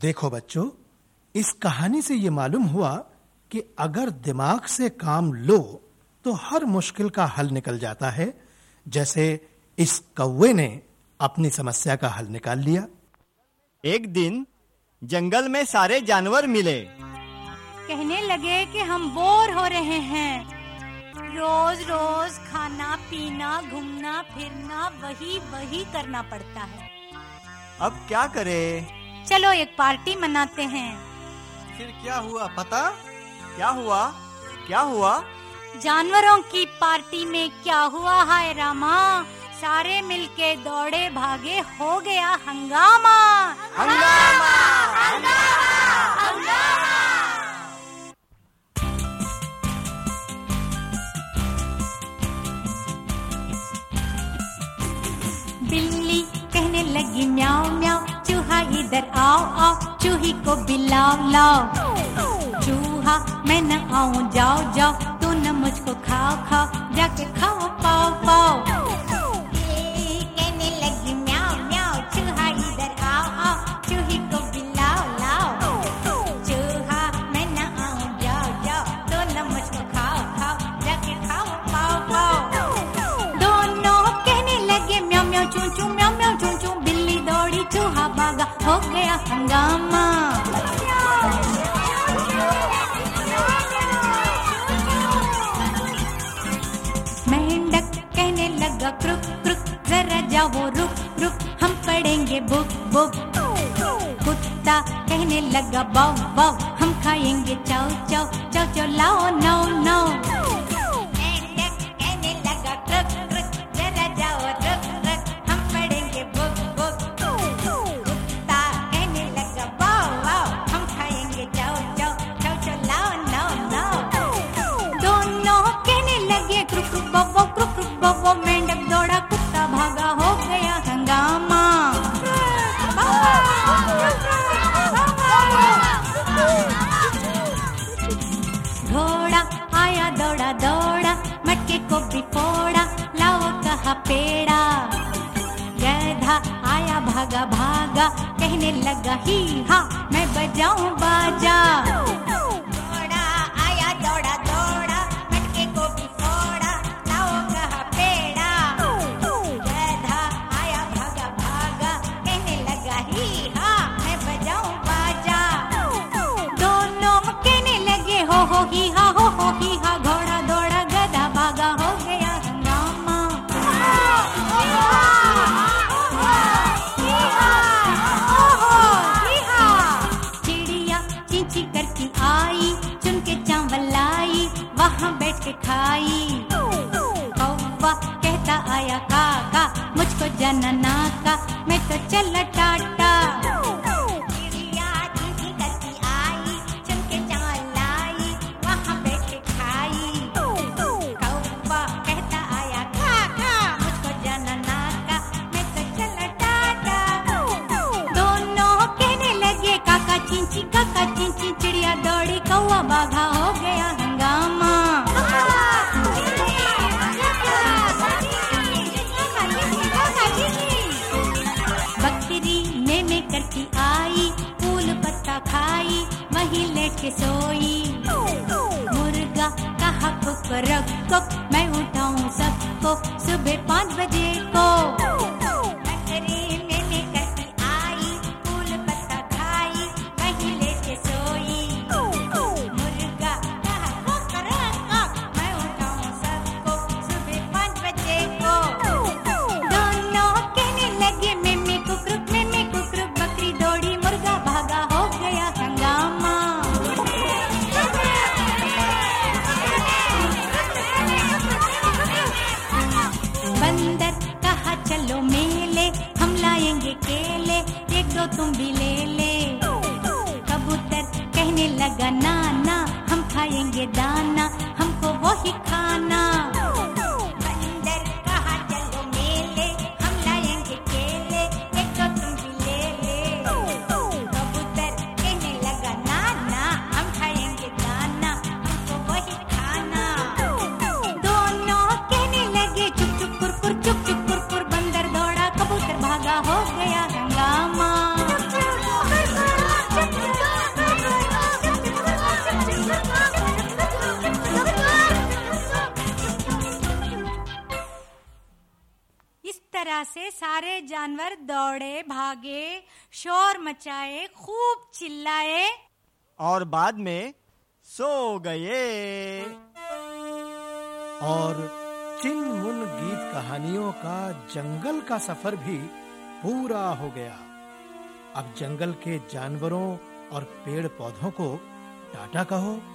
देखो बच्चों, इस कहानी से ये मालूम हुआ कि अगर दिमाग से काम लो तो हर मुश्किल का हल निकल जाता है। जैसे इस कौवे ने अपनी समस्या का हल निकाल लिया। एक दिन जंगल में सारे जानवर मिले। कहने लगे कि हम बोर हो रहे हैं। रोज रोज खाना पीना घूमना फिरना वही करना पड़ता है। अब क्या करें? चलो एक पार्टी मनाते हैं। फिर क्या हुआ पता? क्या हुआ? जानवरों की पार्टी में क्या हुआ हाय रामा, सारे मिलके दौड़े भागे, हो गया हंगामा। बिल्ली कहने लगी म्याऊ म्याऊ, चूहा इधर आओ आओ, चूही को बिलाओ लाओ। चूहा मैं न आऊं जाओ जाओ, तू न मुझको खाओ खाओ, जाके खाओ पाओ पाओ। कहने लगी म्याऊ म्याऊ, चूहा इधर आओ आओ, चूही को बिलाओ लाओ। चूहा मैं न आऊं जाओ जाओ, तू न मुझको खाओ खाओ, जाके खाओ पाओ पाओ। दोनों कहने लगे म्याऊ म्याऊ चू चू, म्याऊ म्याऊ चू चू। बिल्ली दौड़ी चूहा भागा, हो गया हंगामा। मेंढक कहने लगा क्रुक क्रुक, जरा जाओ रुक रुक, हम पढ़ेंगे बुक बुक। कुत्ता कहने लगा बाव बाव, हम खाएंगे चाव चाव, चाव चाव लाओ नाव नाव। मेंढक कहने लगा क्रुक क्रुक, जरा जाओ रुक रुक, हम पढ़ेंगे बुक बुक। कुत्ता कहने लगा बाव बाव, हम खाएंगे चाव चाव, चाव चाव लाओ नाव नाव। दोनों कहने लगे क्रुक क्रुक बब्बो, क्रुक क्रुक बब्बो। मेंढक दौड़ा, कुत्ता भागा, हो गया हंगामा। घोड़ा आया दौड़ा दौड़ा, मटके को भी फोड़ा, लाओ कहा पेड़ा। गधा आया भागा भागा, कहने लगा ही हा, मैं बजाऊं बाजा। घोड़ा आया दौड़ा दौड़ा, मटके को भी फोड़ा, लाओ कहा पेड़ा। गधा आया भागा भागा, कहने लगा ही हा, मैं बजाऊं बाजा। दोनों कहने लगे हो ही हा, हो ही हा। घोड़ा दौड़ा गधा भागा, हो गया हंगामा। चिड़िया चींची करती आई, चुन के चावल लाई, वहाँ बैठ के खाई। कौवा कहता आया काका, मुझको जाना नाका, मैं तो चला टाटा। चिड़िया चींची करती आई, चुन के चावल लाई, वहाँ बैठ के खाई। कौवा कहता आया काका, मुझको जाना नाका, मैं तो चला टाटा। दोनों कहने लगे काका चींची, चिड़िया दौड़ी, कौवा भागा, हो गया हंगामा। बकरी में करती आई, फूल पत्ता खाई, वहीं लेट के सोई। मुर्गा कहा कुकरक कुक, मैं उठाऊं सबको सुबह 5 बजे को। बकरी में करती आई, फूल पत्ता खाई, वहीं लेट के सोई। मुर्गा कहा कुकरक कुक, मैं उठाऊं सबको सुबह 5 बजे को। दोनों कहने लगे में कुकरुक, में कुकरुक। बकरी दौड़ी, मुर्गा भागा, हो गया हंगामा। बंदर कहा चलो मेले, हम लाएंगे केले, एक दो तुम भी ले ले। कबूतर कहने लगा ना ना, हम खाएंगे दाना, हमको वही खाना। बंदर कहा चलो मेले, हम लाएंगे केले, एक दो तुम भी ले ले। कबूतर कहने लगा ना ना, हम खाएंगे दाना, हमको वही खाना। दोनों कहने लगे चुप चुप कुरकुर, चुप चुप कुरकुर। बंदर दौड़ा, कबूतर भागा, हो गया हंगामा। सारे जानवर दौड़े भागे, शोर मचाए, खूब चिल्लाए और बाद में सो गए। और चिन-मुन गीत कहानियों का जंगल का सफर भी पूरा हो गया। अब जंगल के जानवरों और पेड़ पौधों को टाटा कहो।